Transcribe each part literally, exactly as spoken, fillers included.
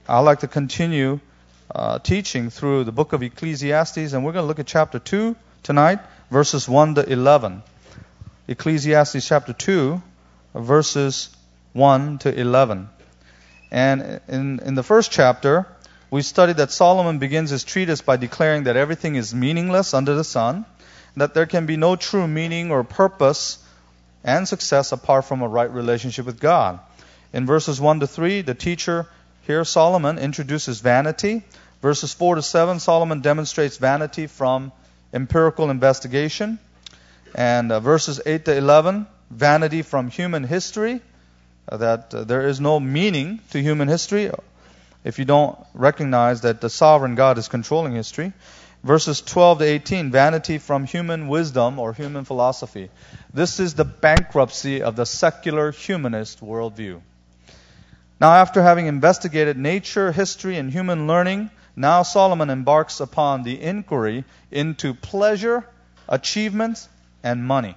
I'd like to continue uh, teaching through the book of Ecclesiastes, and we're going to look at chapter two tonight, verses one to eleven. Ecclesiastes chapter two, verses one to eleven. And in, in the first chapter, we studied that Solomon begins his treatise by declaring that everything is meaningless under the sun, that there can be no true meaning or purpose and success apart from a right relationship with God. In verses one to three, the teacher here, Solomon, introduces vanity. Verses four to seven, Solomon demonstrates vanity from empirical investigation. And uh, verses eight to eleven, vanity from human history, uh, that uh, there is no meaning to human history if you don't recognize that the sovereign God is controlling history. Verses twelve to eighteen, vanity from human wisdom or human philosophy. This is the bankruptcy of the secular humanist worldview. Now, after having investigated nature, history, and human learning, now Solomon embarks upon the inquiry into pleasure, achievement, and money.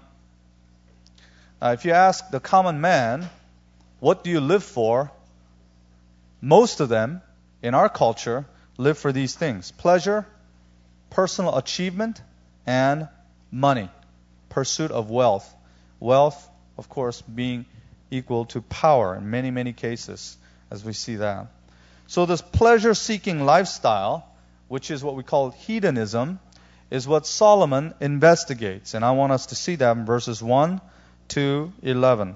Now, if you ask the common man, what do you live for? Most of them, in our culture, live for these things: pleasure, personal achievement, and money. Pursuit of wealth. Wealth, of course, being equal to power in many, many cases, as we see that. So this pleasure-seeking lifestyle, which is what we call hedonism, is what Solomon investigates. And I want us to see that in verses one to eleven.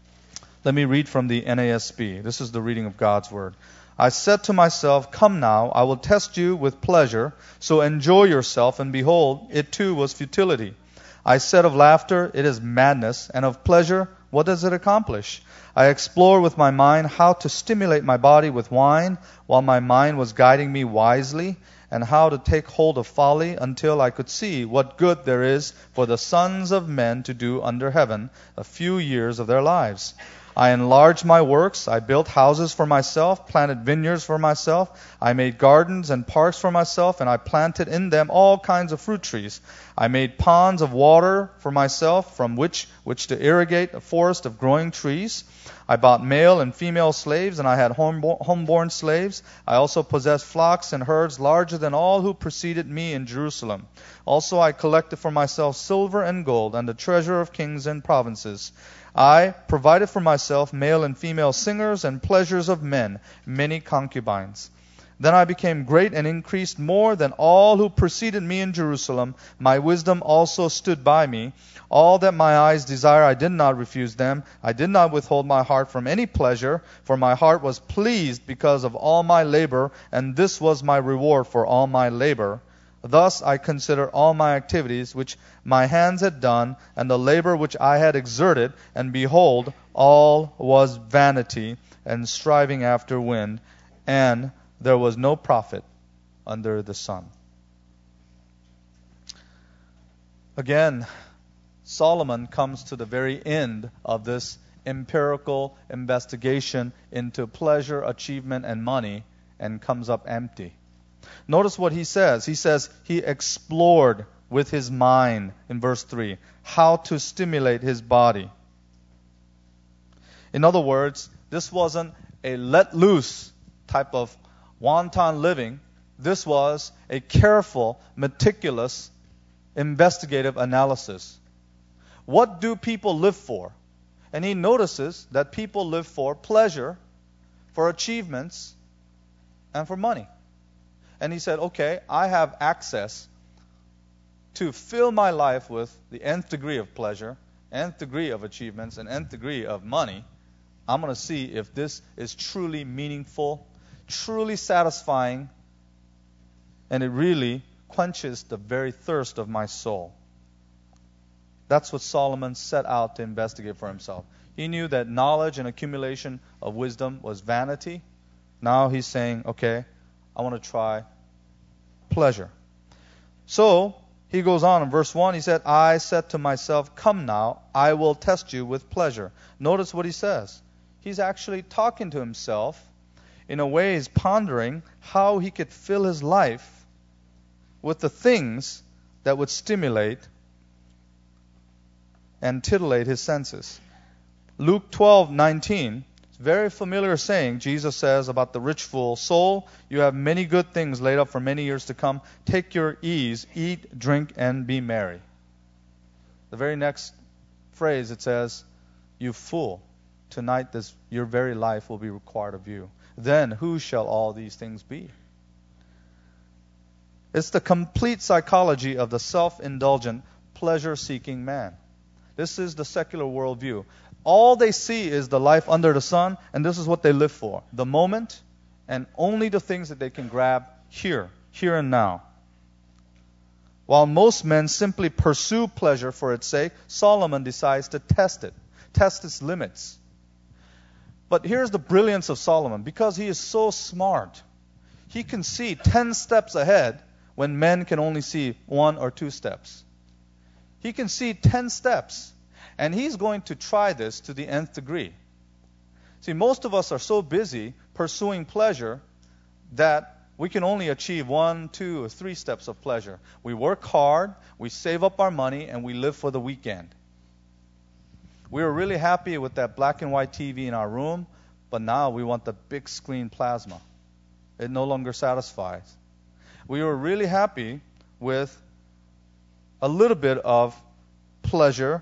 Let me read from the N A S B. This is the reading of God's Word. I said to myself, come now, I will test you with pleasure, so enjoy yourself, and behold, it too was futility. I said of laughter, it is madness, and of pleasure, what does it accomplish? I explored with my mind how to stimulate my body with wine, while my mind was guiding me wisely, and how to take hold of folly until I could see what good there is for the sons of men to do under heaven a few years of their lives. I enlarged my works. I built houses for myself, planted vineyards for myself. I made gardens and parks for myself, and I planted in them all kinds of fruit trees. I made ponds of water for myself, from which which to irrigate a forest of growing trees. I bought male and female slaves, and I had homeborn slaves. I also possessed flocks and herds larger than all who preceded me in Jerusalem. Also I collected for myself silver and gold, and the treasure of kings and provinces. I provided for myself male and female singers and pleasures of men, many concubines. Then I became great and increased more than all who preceded me in Jerusalem. My wisdom also stood by me. All that my eyes desire, I did not refuse them. I did not withhold my heart from any pleasure, for my heart was pleased because of all my labor, and this was my reward for all my labor. Thus I considered all my activities which my hands had done, and the labor which I had exerted, and behold, all was vanity and striving after wind, and there was no profit under the sun. Again, Solomon comes to the very end of this empirical investigation into pleasure, achievement, and money, and comes up empty. Notice what he says. He says he explored with his mind, in verse three, how to stimulate his body. In other words, this wasn't a let loose type of wanton living. This was a careful, meticulous, investigative analysis. What do people live for? And he notices that people live for pleasure, for achievements, and for money. And he said, okay, I have access to fill my life with the nth degree of pleasure, nth degree of achievements, and nth degree of money. I'm going to see if this is truly meaningful, truly satisfying, and it really quenches the very thirst of my soul. That's what Solomon set out to investigate for himself. He knew that knowledge and accumulation of wisdom was vanity. Now he's saying, okay, I want to try pleasure. So, he goes on in verse one, he said, I said to myself, come now, I will test you with pleasure. Notice what he says. He's actually talking to himself. In a way, he's pondering how he could fill his life with the things that would stimulate and titillate his senses. Luke twelve nineteen Very familiar saying. Jesus says about the rich fool, "Soul, you have many good things laid up for many years to come. Take your ease, eat, drink, and be merry." The very next phrase, it says, "You fool, tonight this your very life will be required of you. Then who shall all these things be?" It's the complete psychology of the self-indulgent, pleasure-seeking man. This is the secular worldview. All they see is the life under the sun, and this is what they live for. The moment, and only the things that they can grab here, here and now. While most men simply pursue pleasure for its sake, Solomon decides to test it, test its limits. But here's the brilliance of Solomon. Because he is so smart, he can see ten steps ahead when men can only see one or two steps. He can see ten steps. And he's going to try this to the nth degree. See, most of us are so busy pursuing pleasure that we can only achieve one, two, or three steps of pleasure. We work hard, we save up our money, and we live for the weekend. We were really happy with that black and white T V in our room, but now we want the big screen plasma. It no longer satisfies. We were really happy with a little bit of pleasure,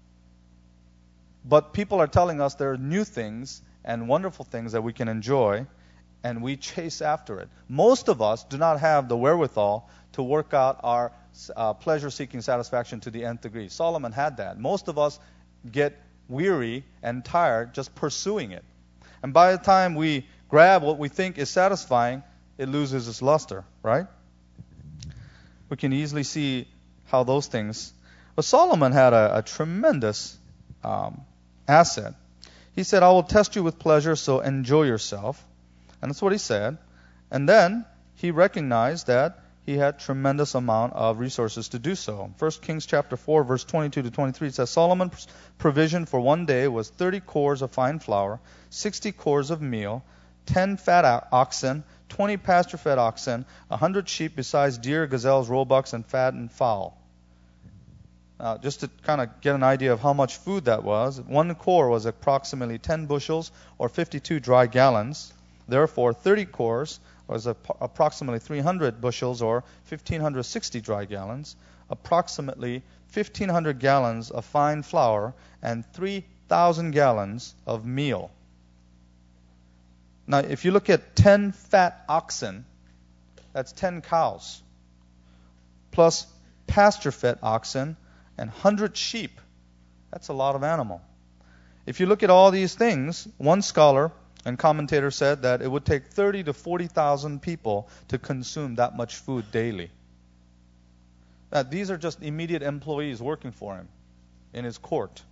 but people are telling us there are new things and wonderful things that we can enjoy, and we chase after it. Most of us do not have the wherewithal to work out our uh, pleasure-seeking satisfaction to the nth degree. Solomon had that. Most of us get weary and tired just pursuing it. And by the time we grab what we think is satisfying, it loses its luster, right? We can easily see how those things... But Solomon had a, a tremendous um, asset. He said, "I will test you with pleasure, so enjoy yourself." And that's what he said. And then he recognized that he had tremendous amount of resources to do so. First Kings chapter four, verse twenty-two to twenty-three, it says, "Solomon's provision for one day was thirty cores of fine flour, sixty cores of meal, ten fat oxen, twenty pasture-fed oxen, a hundred sheep, besides deer, gazelles, roebucks, and fattened fowl." Now, just to kind of get an idea of how much food that was, one core was approximately ten bushels or fifty-two dry gallons. Therefore, thirty cores was a, approximately three hundred bushels or one thousand five hundred sixty dry gallons, approximately fifteen hundred gallons of fine flour, and three thousand gallons of meal. Now, if you look at ten fat oxen, that's ten cows, plus pasture-fed oxen, and one hundred sheep. That's a lot of animal. If you look at all these things, one scholar and commentator said that it would take thirty to forty thousand people to consume that much food daily. Now, these are just immediate employees working for him in his court.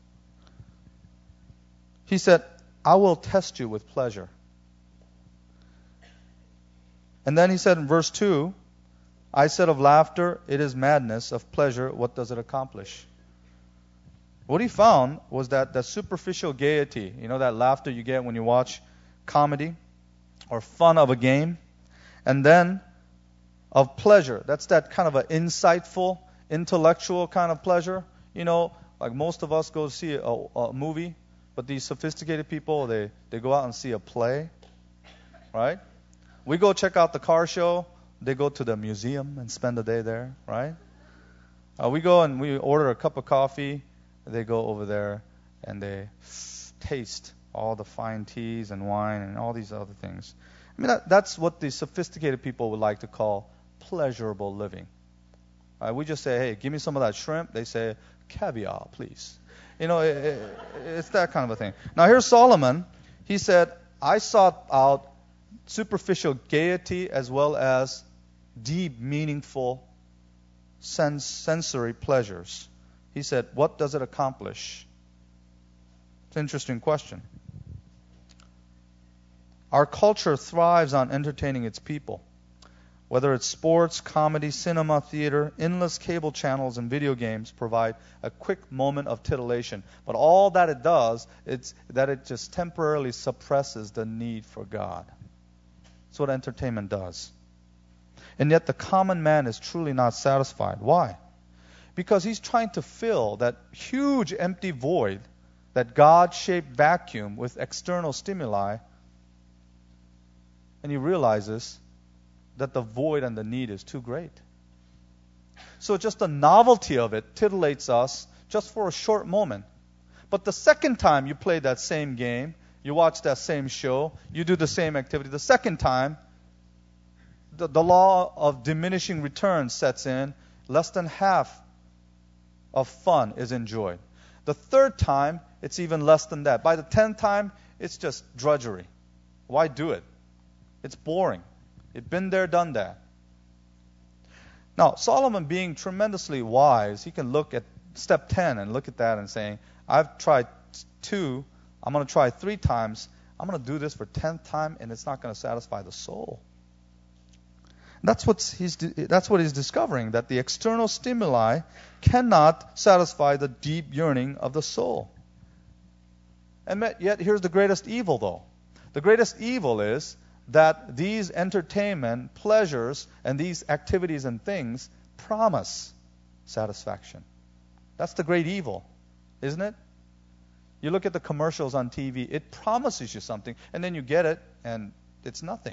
He said, "I will test you with pleasure." And then he said in verse two, "I said of laughter, it is madness. Of pleasure, what does it accomplish?" What he found was that the superficial gaiety, you know, that laughter you get when you watch comedy or fun of a game, and then of pleasure, that's that kind of an insightful, intellectual kind of pleasure. You know, like most of us go see a, a movie, but these sophisticated people, they, they go out and see a play, right? We go check out the car show. They go to the museum and spend a day there, right? Uh, we go and we order a cup of coffee. They go over there and they taste all the fine teas and wine and all these other things. I mean, that, that's what the sophisticated people would like to call pleasurable living. Uh, we just say, "Hey, give me some of that shrimp." They say, "Caviar, please." You know, it, it, it's that kind of a thing. Now, here's Solomon. He said, "I sought out superficial gaiety as well as deep, meaningful sens- sensory pleasures." He said, "What does it accomplish?" It's an interesting question. Our culture thrives on entertaining its people. Whether it's sports, comedy, cinema, theater, endless cable channels, and video games provide a quick moment of titillation. But all that it does is that it just temporarily suppresses the need for God. That's what entertainment does. And yet the common man is truly not satisfied. Why? Because he's trying to fill that huge empty void that God-shaped vacuum with external stimuli, and he realizes that the void and the need is too great. So just the novelty of it titillates us just for a short moment. But the second time you play that same game, you watch that same show, you do the same activity, the second time, the, the law of diminishing returns sets in. Less than half of fun is enjoyed. The third time, it's even less than that. By the tenth time, it's just drudgery. Why do it? It's boring. It's been there, done that. Now, Solomon, being tremendously wise, he can look at step ten and look at that and saying, I've tried two, I'm going to try three times, I'm going to do this for tenth time, and it's not going to satisfy the soul. That's what's he's that's what he's discovering, that the external stimuli cannot satisfy the deep yearning of the soul. And yet, here's the greatest evil, though. The greatest evil is that these entertainment, pleasures, and these activities and things promise satisfaction. That's the great evil, isn't it? You look at the commercials on T V, it promises you something, and then you get it, and it's nothing.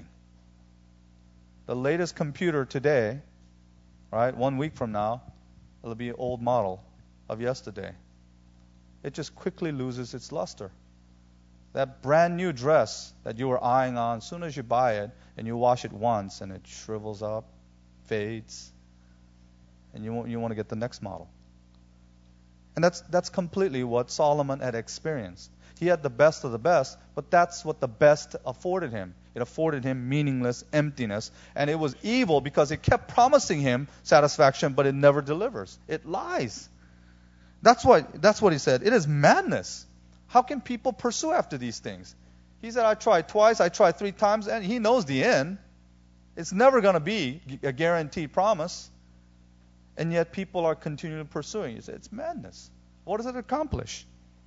The latest computer today, right, one week from now, it'll be an old model of yesterday. It just quickly loses its luster. That brand new dress that you were eyeing on, as soon as you buy it and you wash it once and it shrivels up, fades, and you want, you want to get the next model. And that's that's completely what Solomon had experienced. He had the best of the best, but that's what the best afforded him. It afforded him meaningless emptiness, and it was evil because it kept promising him satisfaction, but it never delivers. It lies. That's what that's what he said. It is madness. How can people pursue after these things? He said, I tried twice, I tried three times, and he knows the end. It's never going to be a guaranteed promise. And yet people are continually pursuing. He said, it's madness. What does it accomplish?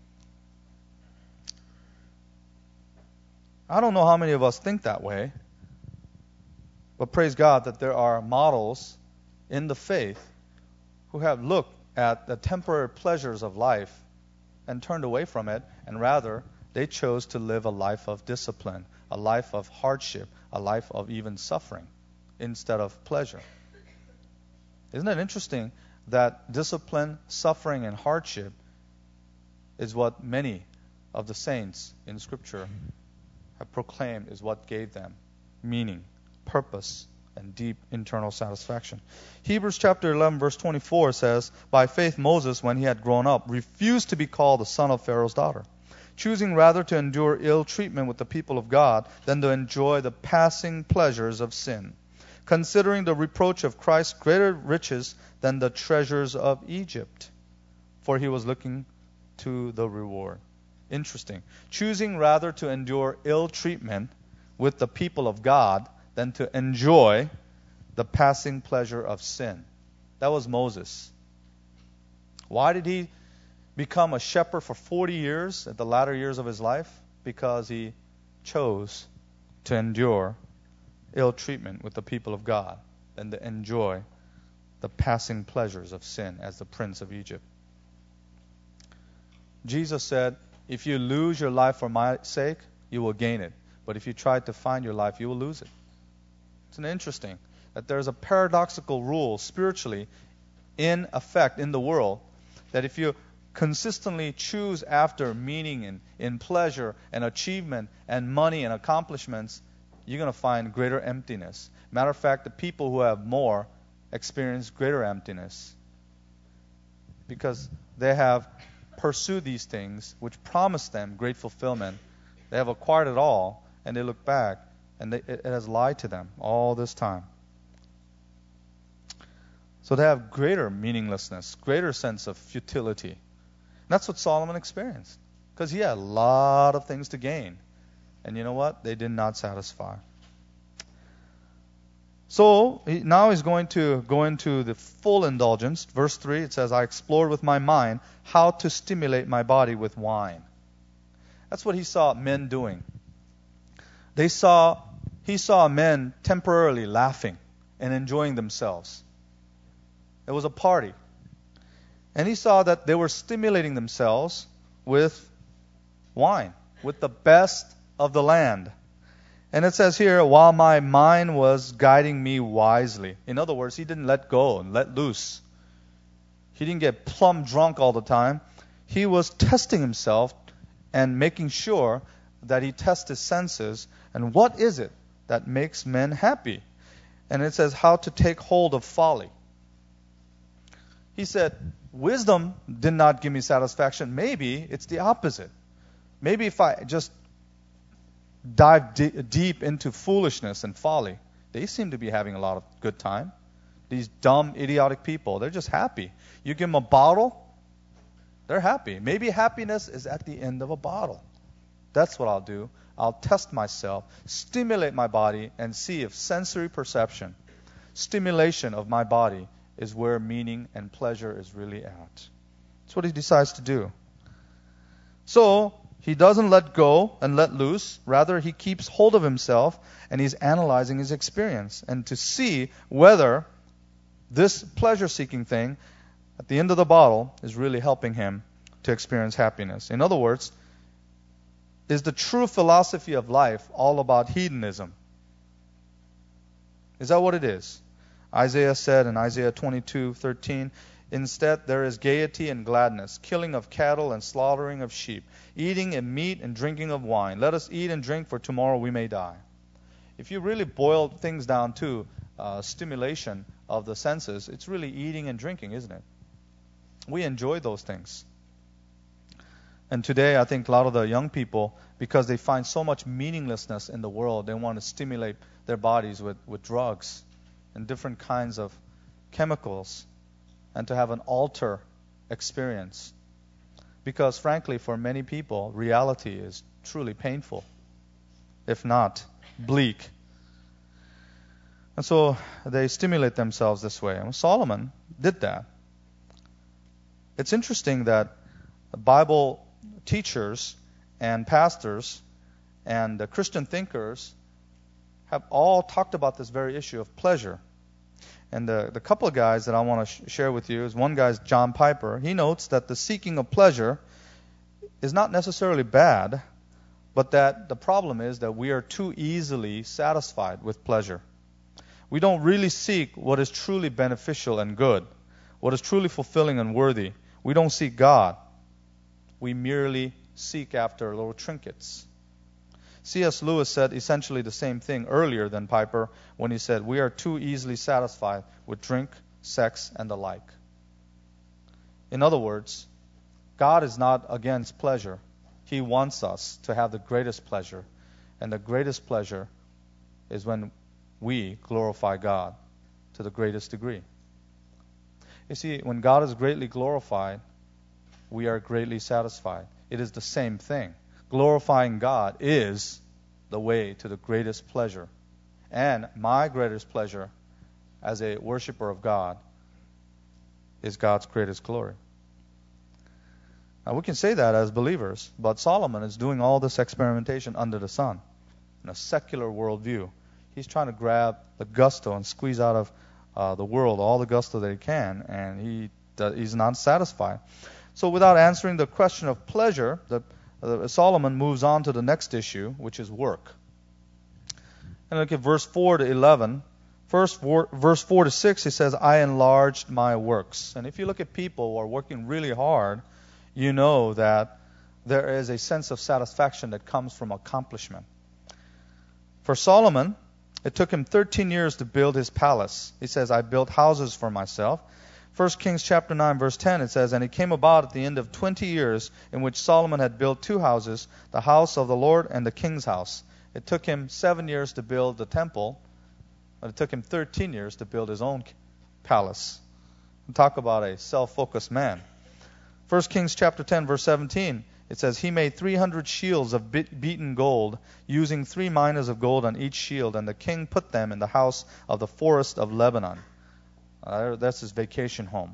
I don't know how many of us think that way. But praise God that there are models in the faith who have looked at the temporary pleasures of life and turned away from it, and rather they chose to live a life of discipline, a life of hardship, a life of even suffering instead of pleasure. Isn't it interesting that discipline, suffering, and hardship is what many of the saints in Scripture have proclaimed is what gave them meaning, purpose, and deep internal satisfaction. Hebrews chapter eleven verse twenty-four says, by faith Moses, when he had grown up, refused to be called the son of Pharaoh's daughter, choosing rather to endure ill treatment with the people of God than to enjoy the passing pleasures of sin, considering the reproach of Christ greater riches than the treasures of Egypt, for he was looking to the reward. Interesting. Choosing rather to endure ill treatment with the people of God than to enjoy the passing pleasure of sin. That was Moses. Why did he become a shepherd for forty years at the latter years of his life? Because he chose to endure ill treatment with the people of God than to enjoy the passing pleasures of sin as the prince of Egypt. Jesus said, if you lose your life for my sake, you will gain it. But if you try to find your life, you will lose it. It's interesting that there's a paradoxical rule spiritually in effect in the world, that if you consistently choose after meaning and in pleasure and achievement and money and accomplishments, you're going to find greater emptiness. Matter of fact, the people who have more experience greater emptiness because they have pursued these things which promise them great fulfillment. They have acquired it all, and they look back, and they, it has lied to them all this time. So they have greater meaninglessness, greater sense of futility. And that's what Solomon experienced, because he had a lot of things to gain. And you know what? They did not satisfy. So he, now he's going to go into the full indulgence. Verse three, it says, I explored with my mind how to stimulate my body with wine. That's what he saw men doing. They saw, he saw men temporarily laughing and enjoying themselves. It was a party. And he saw that they were stimulating themselves with wine, with the best of the land. And it says here, while my mind was guiding me wisely. In other words, he didn't let go and let loose. He didn't get plumb drunk all the time. He was testing himself and making sure that he tests his senses. And what is it that makes men happy? And it says how to take hold of folly. He said, wisdom did not give me satisfaction. Maybe it's the opposite. Maybe if I just dive d- deep into foolishness and folly, they seem to be having a lot of good time. These dumb, idiotic people, they're just happy. You give them a bottle, they're happy. Maybe happiness is at the end of a bottle. That's what I'll do. I'll test myself, stimulate my body, and see if sensory perception, stimulation of my body, is where meaning and pleasure is really at. That's what he decides to do. So, he doesn't let go and let loose. Rather, he keeps hold of himself and he's analyzing his experience and to see whether this pleasure-seeking thing at the end of the bottle is really helping him to experience happiness. In other words, is the true philosophy of life all about hedonism? Is that what it is? Isaiah said in Isaiah twenty-two thirteen, instead there is gaiety and gladness, killing of cattle and slaughtering of sheep, eating and meat and drinking of wine. Let us eat and drink, for tomorrow we may die. If you really boil things down to uh, stimulation of the senses, it's really eating and drinking, isn't it? We enjoy those things. And today, I think a lot of the young people, because they find so much meaninglessness in the world, they want to stimulate their bodies with, with drugs and different kinds of chemicals and to have an alter experience. Because frankly, for many people, reality is truly painful, if not bleak. And so they stimulate themselves this way. And Solomon did that. It's interesting that Bible teachers and pastors and uh, Christian thinkers have all talked about this very issue of pleasure. And the, the couple of guys that I want to sh- share with you is one guy is John Piper. He notes that the seeking of pleasure is not necessarily bad, but that the problem is that we are too easily satisfied with pleasure. We don't really seek what is truly beneficial and good, what is truly fulfilling and worthy. We don't seek God. We merely seek after little trinkets. C S Lewis said essentially the same thing earlier than Piper when he said, we are too easily satisfied with drink, sex, and the like. In other words, God is not against pleasure. He wants us to have the greatest pleasure. And the greatest pleasure is when we glorify God to the greatest degree. You see, when God is greatly glorified, we are greatly satisfied. It is the same thing. Glorifying God is the way to the greatest pleasure. And my greatest pleasure as a worshiper of God is God's greatest glory. Now, we can say that as believers, but Solomon is doing all this experimentation under the sun in a secular worldview. He's trying to grab the gusto and squeeze out of uh, the world all the gusto that he can, and he does, he's not satisfied. So without answering the question of pleasure, the, uh, Solomon moves on to the next issue, which is work. And look at verse four to eleven. First, verse four to six, he says, I enlarged my works. And if you look at people who are working really hard, you know that there is a sense of satisfaction that comes from accomplishment. For Solomon, it took him thirteen years to build his palace. He says, I built houses for myself. First Kings chapter nine, verse ten, it says, and it came about at the end of twenty years in which Solomon had built two houses, the house of the Lord and the king's house. It took him seven years to build the temple, but it took him thirteen years to build his own palace. And talk about a self-focused man. First Kings chapter ten, verse seventeen, it says, he made three hundred shields of beaten gold, using three minas of gold on each shield, and the king put them in the house of the forest of Lebanon. Uh, that's his vacation home.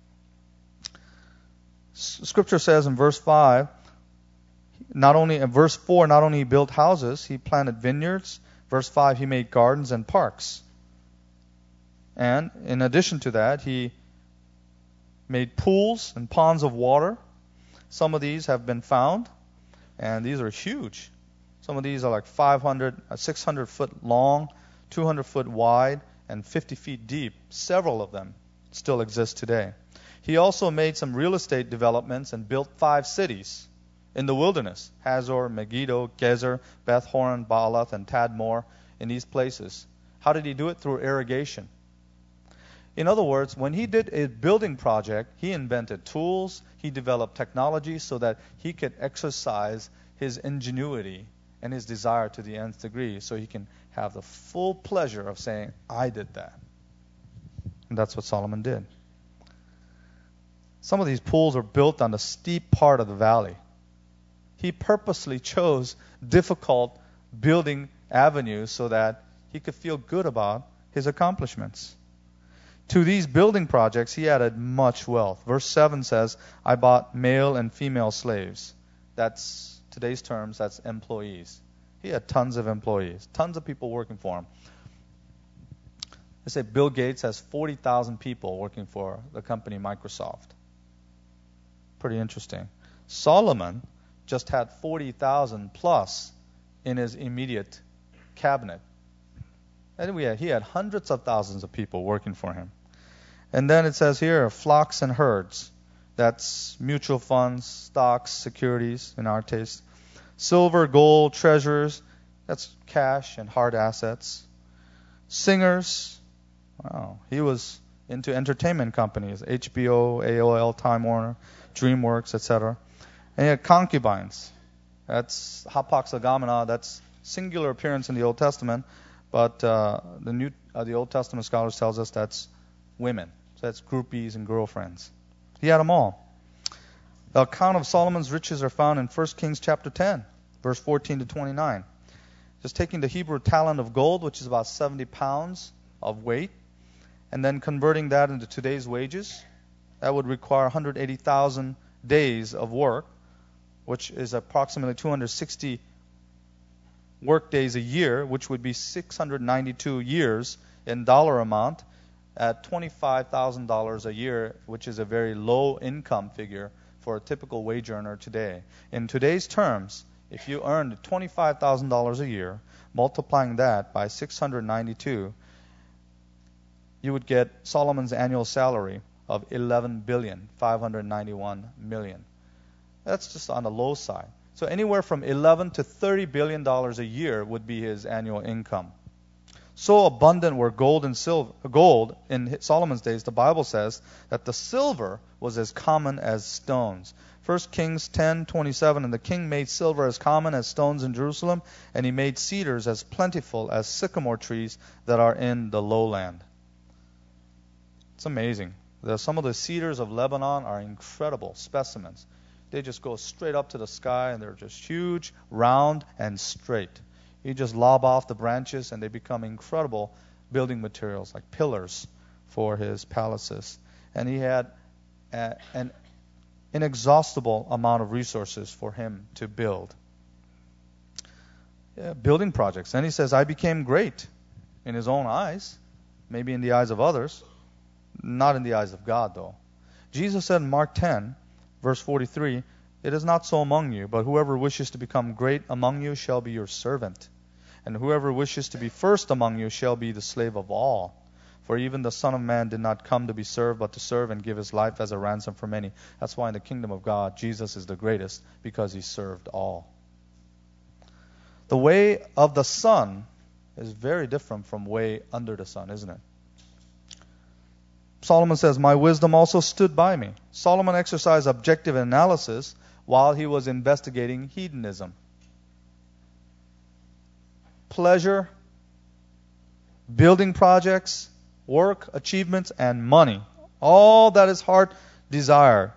S- Scripture says in verse five, not only in verse four, not only he built houses, he planted vineyards. Verse five, he made gardens and parks. And in addition to that, he made pools and ponds of water. Some of these have been found. And these are huge. Some of these are like five hundred, six hundred foot long, two hundred foot wide, and fifty feet deep. Several of them still exist today. He also made some real estate developments and built five cities in the wilderness: Hazor, Megiddo, Gezer, Beth Horon, Baalath, and Tadmor. In these places. How did he do it? Through irrigation. In other words, when he did a building project, he invented tools, he developed technology so that he could exercise his ingenuity and his desire to the nth degree, so he can have the full pleasure of saying, I did that. And that's what Solomon did. Some of these pools are built on the steep part of the valley. He purposely chose difficult building avenues so that he could feel good about his accomplishments. To these building projects, he added much wealth. Verse seven says, I bought male and female slaves. That's, today's terms, that's employees. He had tons of employees, tons of people working for him. They say Bill Gates has forty thousand people working for the company Microsoft. Pretty interesting. Solomon just had forty thousand plus in his immediate cabinet. And we had, he had hundreds of thousands of people working for him. And then it says here, flocks and herds. That's mutual funds, stocks, securities in our taste. Silver, gold, treasures. That's cash and hard assets. Singers. Wow. He was into entertainment companies. H B O, A O L, Time Warner, DreamWorks, et cetera. And he had concubines. That's hapax-legomenon. That's singular appearance in the Old Testament. But uh, the New, uh, the Old Testament scholars tells us that's women. So that's groupies and girlfriends. He had them all. The account of Solomon's riches are found in First Kings chapter ten, verse fourteen to twenty-nine. Just taking the Hebrew talent of gold, which is about seventy pounds of weight, and then converting that into today's wages, that would require one hundred eighty thousand days of work, which is approximately two hundred sixty work days a year, which would be six hundred ninety-two years in dollar amount at twenty-five thousand dollars a year, which is a very low income figure for a typical wage earner today. In today's terms, if you earned twenty-five thousand dollars a year, multiplying that by six hundred ninety-two, you would get Solomon's annual salary of eleven billion five hundred ninety-one million. That's just on the low side. So anywhere from eleven to thirty billion dollars a year would be his annual income. So abundant were gold and silver, gold in Solomon's days, the Bible says that the silver was as common as stones. First Kings ten twenty-seven, and the king made silver as common as stones in Jerusalem, and he made cedars as plentiful as sycamore trees that are in the lowland. It's amazing. The, some of the cedars of Lebanon are incredible specimens. They just go straight up to the sky, and they're just huge, round, and straight. You just lob off the branches, and they become incredible building materials, like pillars for his palaces. And he had a, an inexhaustible amount of resources for him to build. Yeah, building projects. And he says, I became great in his own eyes, maybe in the eyes of others, not in the eyes of God, though. Jesus said in Mark ten, verse forty-three, it is not so among you, but whoever wishes to become great among you shall be your servant. And whoever wishes to be first among you shall be the slave of all. For even the Son of Man did not come to be served, but to serve and give his life as a ransom for many. That's why in the kingdom of God, Jesus is the greatest, because he served all. The way of the Son is very different from way under the sun, isn't it? Solomon says, my wisdom also stood by me. Solomon exercised objective analysis while he was investigating hedonism. Pleasure, building projects, work, achievements, and money. All that his heart desired,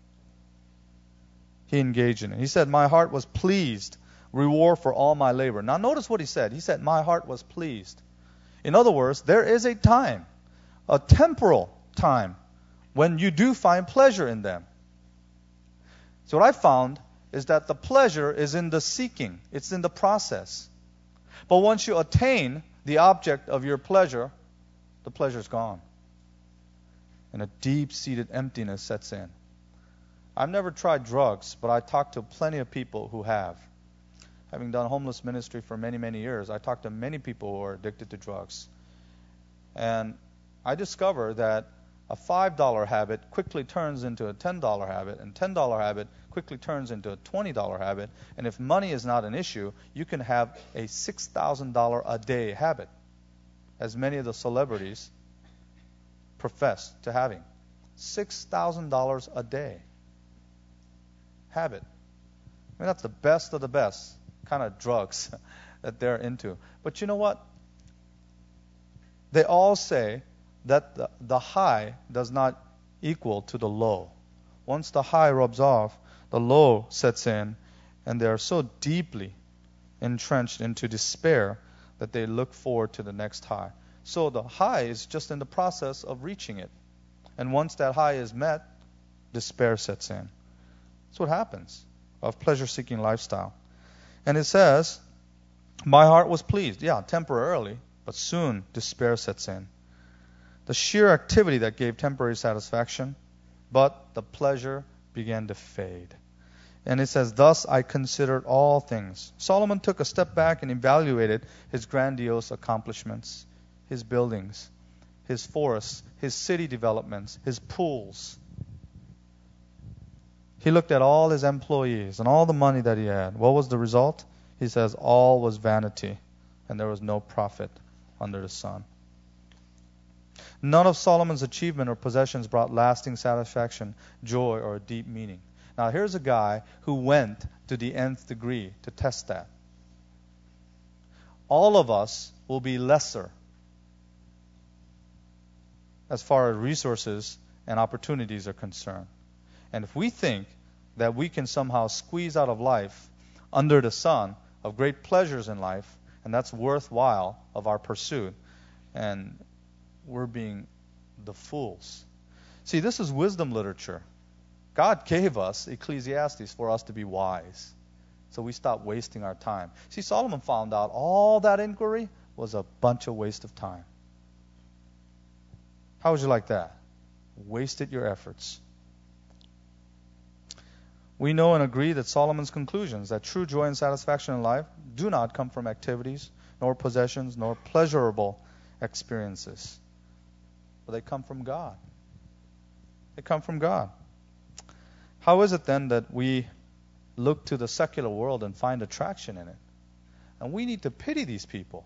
he engaged in it. He said, my heart was pleased, reward for all my labor. Now notice what he said. He said, my heart was pleased. In other words, there is a time, a temporal time, when you do find pleasure in them. So what I found is that the pleasure is in the seeking. It's in the process. But once you attain the object of your pleasure, the pleasure's gone. And a deep-seated emptiness sets in. I've never tried drugs, but I talked to plenty of people who have. Having done homeless ministry for many, many years, I talked to many people who are addicted to drugs. And I discovered that a five dollar habit quickly turns into a ten dollar habit, and ten dollar habit quickly turns into a twenty dollar habit. And if money is not an issue, you can have a six thousand dollars a day habit, as many of the celebrities profess to having. six thousand dollars a day habit. I mean, that's the best of the best kind of drugs that they're into. But you know what? They all say that the, the high does not equal to the low. Once the high rubs off, the low sets in, and they are so deeply entrenched into despair that they look forward to the next high. So the high is just in the process of reaching it. And once that high is met, despair sets in. That's what happens of pleasure-seeking lifestyle. And it says, my heart was pleased. Yeah, temporarily, but soon despair sets in. The sheer activity that gave temporary satisfaction, but the pleasure began to fade. And it says, thus I considered all things. Solomon took a step back and evaluated his grandiose accomplishments, his buildings, his forests, his city developments, his pools. He looked at all his employees and all the money that he had. What was the result? He says, all was vanity, and there was no profit under the sun. None of Solomon's achievement or possessions brought lasting satisfaction, joy, or a deep meaning. Now here's a guy who went to the nth degree to test that. All of us will be lesser as far as resources and opportunities are concerned. And if we think that we can somehow squeeze out of life under the sun of great pleasures in life, and that's worthwhile of our pursuit, and we're being the fools. See, this is wisdom literature. God gave us Ecclesiastes for us to be wise. So we stop wasting our time. See, Solomon found out all that inquiry was a bunch of waste of time. How would you like that? Wasted your efforts. We know and agree that Solomon's conclusions, that true joy and satisfaction in life, do not come from activities, nor possessions, nor pleasurable experiences. But they come from God. They come from God. How is it then that we look to the secular world and find attraction in it? And we need to pity these people.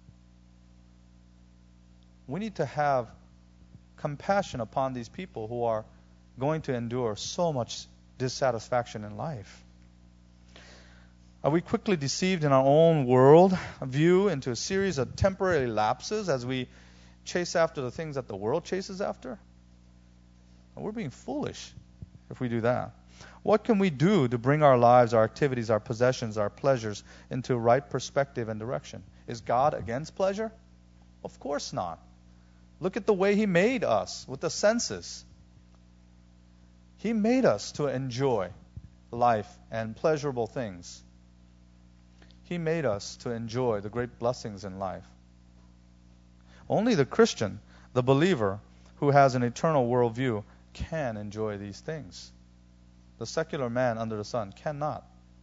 We need to have compassion upon these people who are going to endure so much dissatisfaction in life. Are we quickly deceived in our own world view into a series of temporary lapses as we chase after the things that the world chases after? We're being foolish if we do that. What can we do to bring our lives, our activities, our possessions, our pleasures into right perspective and direction? Is God against pleasure? Of course not. Look at the way He made us with the senses. He made us to enjoy life and pleasurable things. He made us to enjoy the great blessings in life. Only the Christian, the believer, who has an eternal worldview can enjoy these things. The secular man under the sun cannot.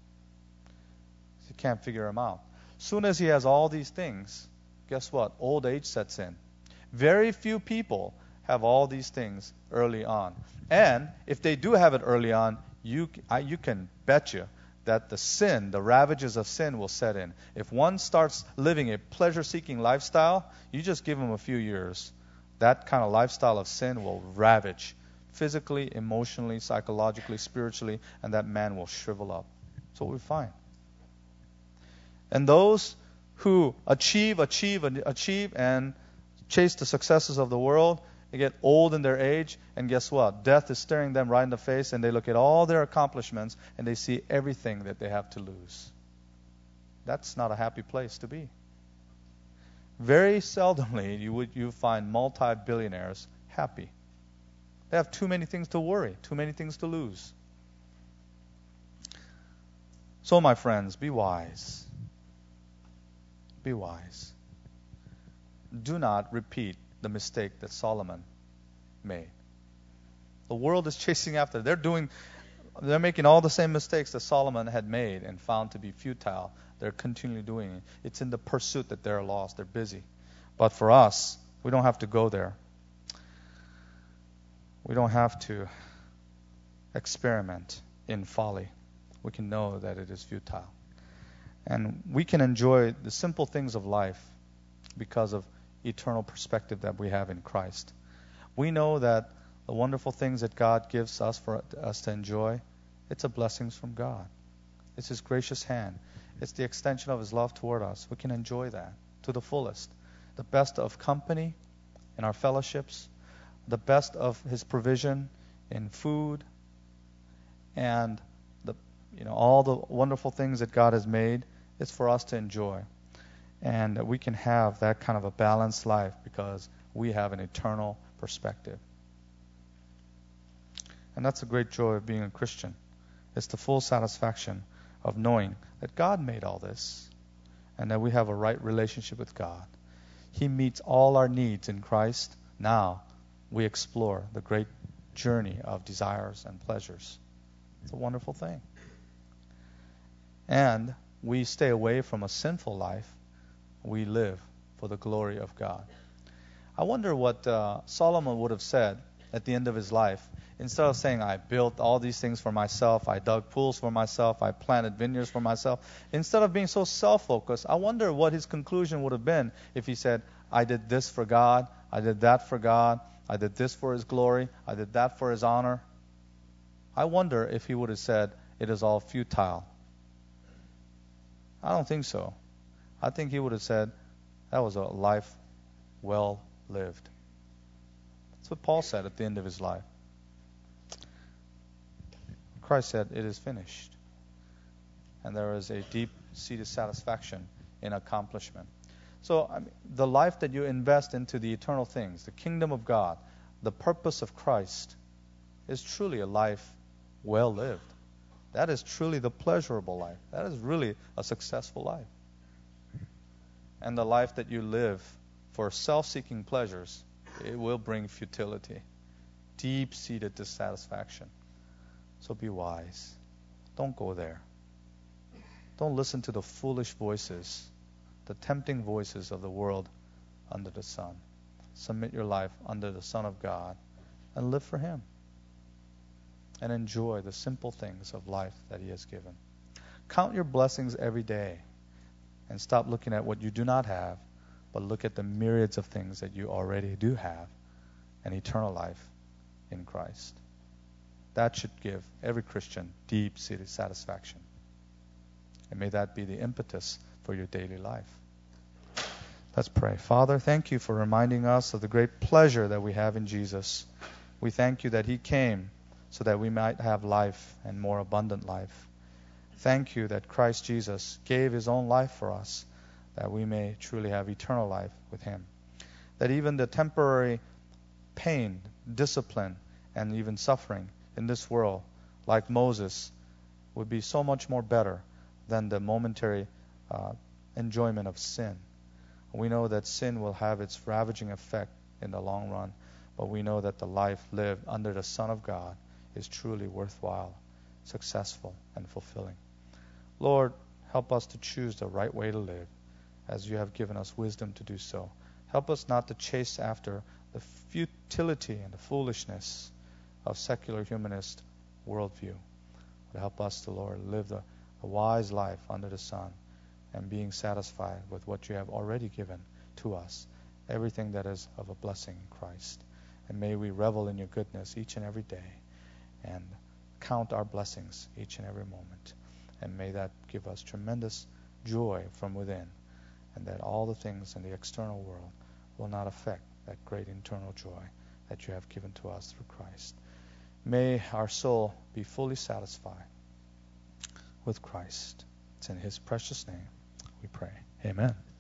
He can't figure them out. Soon as he has all these things, guess what? Old age sets in. Very few people have all these things early on. And if they do have it early on, you, I, you can bet you that the sin, the ravages of sin will set in. If one starts living a pleasure-seeking lifestyle, you just give him a few years. That kind of lifestyle of sin will ravage physically, emotionally, psychologically, spiritually, and that man will shrivel up. That's what we find. And those who achieve, achieve, achieve, and chase the successes of the world, they get old in their age, and guess what? Death is staring them right in the face, and they look at all their accomplishments, and they see everything that they have to lose. That's not a happy place to be. Very seldomly you would you find multi-billionaires happy. They have too many things to worry, too many things to lose. So, my friends, be wise. Be wise. Do not repeat the mistake that Solomon made. The world is chasing after. They're doing they're making all the same mistakes that Solomon had made and found to be futile. They're continually doing it. It's in the pursuit that they're lost. They're busy. But for us, we don't have to go there. We don't have to experiment in folly. We can know that it is futile. And we can enjoy the simple things of life because of eternal perspective that we have in Christ. We know that the wonderful things that God gives us for us to enjoy, it's a blessings from God. It's His gracious hand. It's the extension of His love toward us. We can enjoy that to the fullest. The best of company in our fellowships, the best of His provision in food, and the you know all the wonderful things that God has made. It's for us to enjoy, and we can have that kind of a balanced life because we have an eternal perspective. And that's the great joy of being a Christian. It's the full satisfaction of knowing that God made all this and that we have a right relationship with God. He meets all our needs in Christ. Now we explore the great journey of desires and pleasures. It's a wonderful thing. And we stay away from a sinful life. We live for the glory of God. I wonder what uh, Solomon would have said at the end of his life. Instead of saying, I built all these things for myself, I dug pools for myself, I planted vineyards for myself. Instead of being so self-focused, I wonder what his conclusion would have been if he said, I did this for God, I did that for God, I did this for His glory, I did that for His honor. I wonder if he would have said, it is all futile. I don't think so. I think he would have said, that was a life well lived. That's what Paul said at the end of his life. Christ said, it is finished. And there is a deep-seated satisfaction in accomplishment. So I mean, the life that you invest into the eternal things, the kingdom of God, the purpose of Christ, is truly a life well lived. That is truly the pleasurable life. That is really a successful life. And the life that you live for self-seeking pleasures, it will bring futility, deep-seated dissatisfaction. So be wise. Don't go there. Don't listen to the foolish voices, the tempting voices of the world under the sun. Submit your life under the Son of God and live for Him. And enjoy the simple things of life that He has given. Count your blessings every day and stop looking at what you do not have, but look at the myriads of things that you already do have, an eternal life in Christ. That should give every Christian deep-seated satisfaction. And may that be the impetus for your daily life. Let's pray. Father, thank You for reminding us of the great pleasure that we have in Jesus. We thank You that He came so that we might have life and more abundant life. Thank You that Christ Jesus gave His own life for us, that we may truly have eternal life with Him. That even the temporary pain, discipline, and even suffering in this world, like Moses, would be so much more better than the momentary uh, enjoyment of sin. We know that sin will have its ravaging effect in the long run, but we know that the life lived under the Son of God is truly worthwhile, successful, and fulfilling. Lord, help us to choose the right way to live, as You have given us wisdom to do so. Help us not to chase after the futility and the foolishness of secular humanist worldview, but help us to, Lord, live the, a wise life under the sun and being satisfied with what You have already given to us, everything that is of a blessing in Christ. And may we revel in Your goodness each and every day and count our blessings each and every moment. And may that give us tremendous joy from within, and that all the things in the external world will not affect that great internal joy that You have given to us through Christ. May our soul be fully satisfied with Christ. It's in His precious name we pray. Amen.